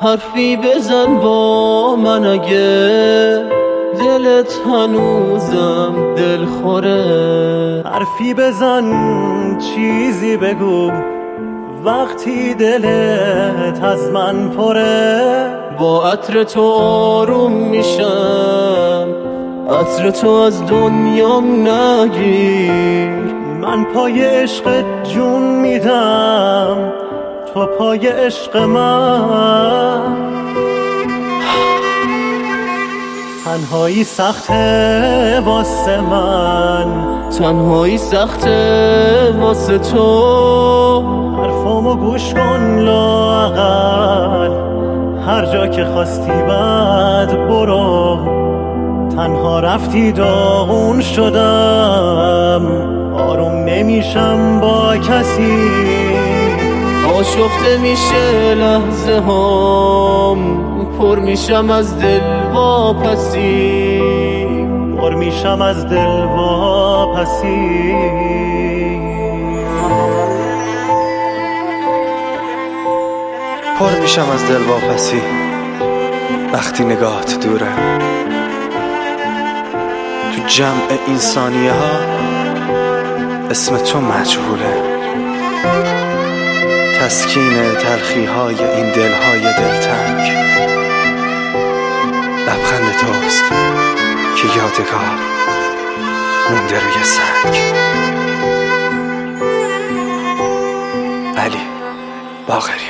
حرفی بزن با من اگه دلت هنوزم دل خوره. حرفی بزن، چیزی بگو وقتی دلت از من پره. با عطر تو آروم میشم، عطر تو از دنیام نگیر. من پای عشق جون میدم، تو پای عشق من. تنهایی سخته واسه من، تنهایی سخته واسه تو. حرفامو گوش کن لااقل، هر جا که خواستی بعد برو. تنها رفتی داغون شدم، آروم نمیشم با کسی. آشفته میشه لحظه هام، پر میشم از دل واپسی. پر میشم از دل واپسی. پر میشم از دل واپسی وقتی نگاهت دوره. تو جمع این ثانیه ها اسم تو مجهوله. تسکین تلخی های این دلهای دلتنگ لبخند توست که یادگار مونده روی سنگ. علی باقری.